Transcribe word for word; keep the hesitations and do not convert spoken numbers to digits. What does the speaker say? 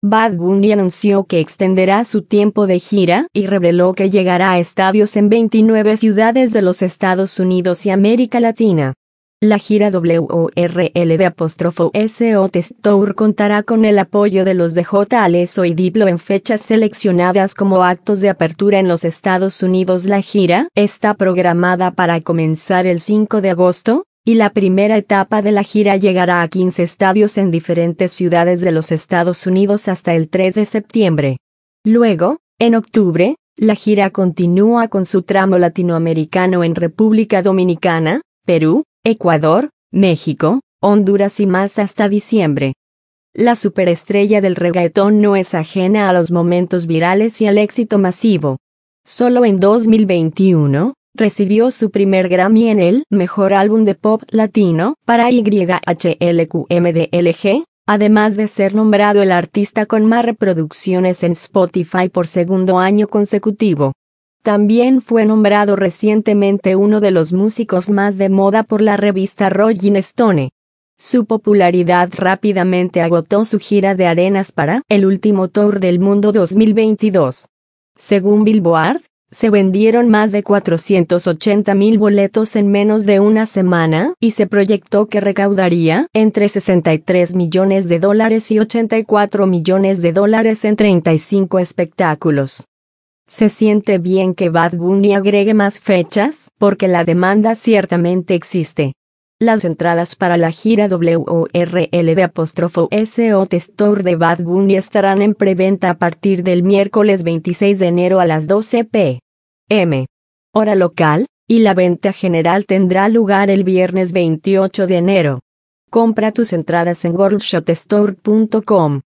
Bad Bunny anunció que extenderá su tiempo de gira y reveló que llegará a estadios en veintinueve ciudades de los Estados Unidos y América Latina. La gira W O R L D apóstrofo S O Test Tour contará con el apoyo de los de J Alesso y Diplo en fechas seleccionadas como actos de apertura en los Estados Unidos. La gira está programada para comenzar el cinco de agosto, y la primera etapa de la gira llegará a quince estadios en diferentes ciudades de los Estados Unidos hasta el tres de septiembre. Luego, en octubre, la gira continúa con su tramo latinoamericano en República Dominicana, Perú, Ecuador, México, Honduras y más hasta diciembre. La superestrella del reggaetón no es ajena a los momentos virales y al éxito masivo. Solo en dos mil veintiuno, recibió su primer Grammy en el Mejor Álbum de Pop Latino para Y H L Q M D L G, además de ser nombrado el artista con más reproducciones en Spotify por segundo año consecutivo. También fue nombrado recientemente uno de los músicos más de moda por la revista Rolling Stone. Su popularidad rápidamente agotó su gira de arenas para el último Tour del Mundo dos mil veintidós. Según Billboard, se vendieron más de cuatrocientos ochenta mil boletos en menos de una semana y se proyectó que recaudaría entre sesenta y tres millones de dólares y ochenta y cuatro millones de dólares en treinta y cinco espectáculos. Se siente bien que Bad Bunny agregue más fechas, porque la demanda ciertamente existe. Las entradas para la gira W O R L D apóstrofo S O Test Tour de Bad Bunny estarán en preventa a partir del miércoles veintiséis de enero a las doce pe eme, hora local, y la venta general tendrá lugar el viernes veintiocho de enero. Compra tus entradas en world shot store punto com.